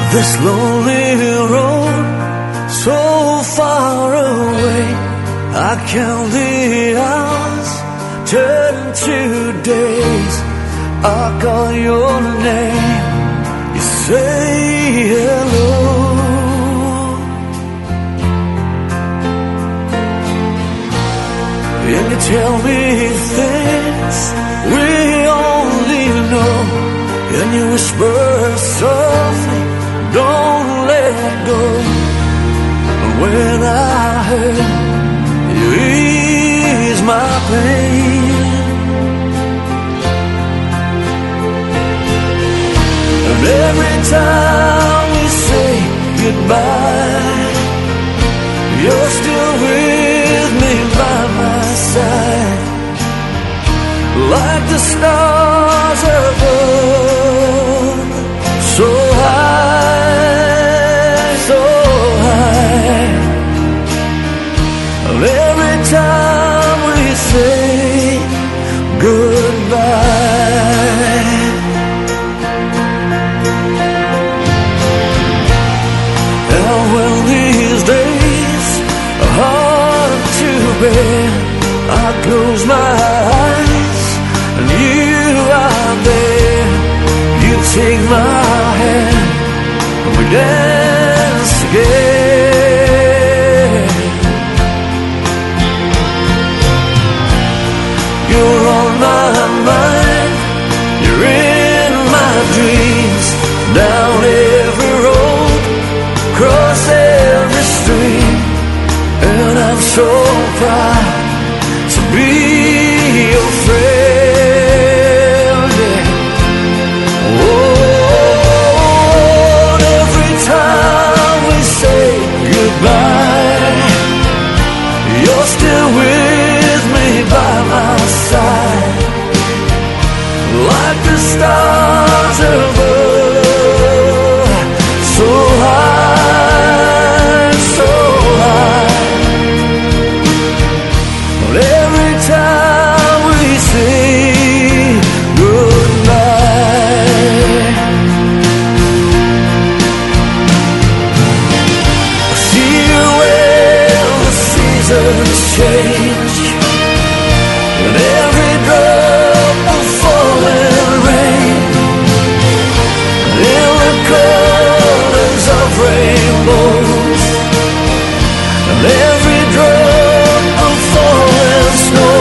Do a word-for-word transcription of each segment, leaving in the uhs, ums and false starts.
This lonely road, so far away, I count the hours, turn to days. I call your name, you say hello, and you tell me things we only know, and you whisper softly, don't let go. When I hurt, you ease my pain. And every time we say goodbye, you're still with me by my side, like the stars above, so high, so high. And every time we say goodbye, and when these days are hard to bear, I close my eyes and you are there. You take my hand and we dance again. You're on my mind, you're in my dreams, down every road, across every stream, and I'm so proud to be your friend, yeah. Oh, and every time we say goodbye, you're still with me by my side, like the stars above, so high, so high. But every time we say goodbye, I see you when the seasons change, and every drop of falling rain, in the colors of rainbows, and every drop of falling snow,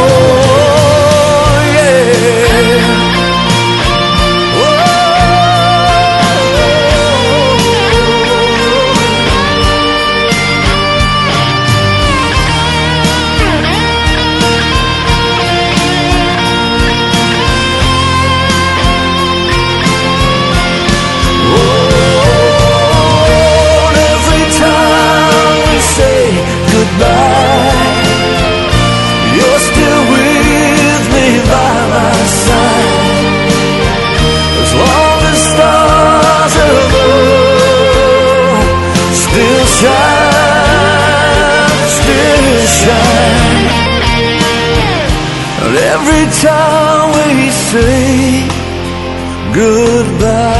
yeah. Whoa. And every time we say goodbye, you're still with me by my side, as long as stars above still shine, still shine. And every time we say goodbye.